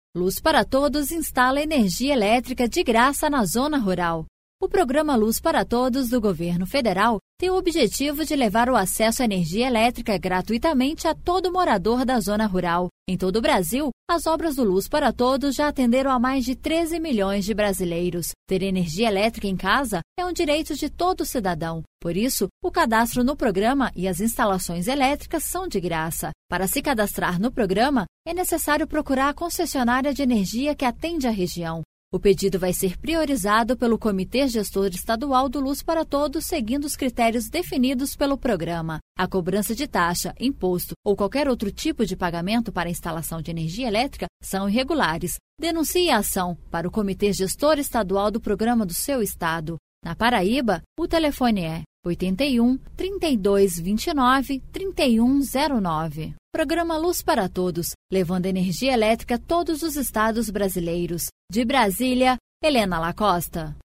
Luz para Todos instala energia elétrica de graça na zona rural. O programa Luz para Todos do governo federal tem o objetivo de levar o acesso à energia elétrica gratuitamente a todo morador da zona rural. Em todo o Brasil, as obras do Luz para Todos já atenderam a mais de 13 milhões de brasileiros. Ter energia elétrica em casa é um direito de todo cidadão. Por isso, o cadastro no programa e as instalações elétricas são de graça. Para se cadastrar no programa, é necessário procurar a concessionária de energia que atende a região. O pedido vai ser priorizado pelo Comitê Gestor Estadual do Luz para Todos, seguindo os critérios definidos pelo programa. A cobrança de taxa, imposto ou qualquer outro tipo de pagamento para a instalação de energia elétrica são irregulares. Denuncie a ação para o Comitê Gestor Estadual do programa do seu estado. Na Paraíba, o telefone é 81 32 29 3109. Programa Luz para Todos, levando energia elétrica a todos os estados brasileiros. De Brasília, Helena Lacosta.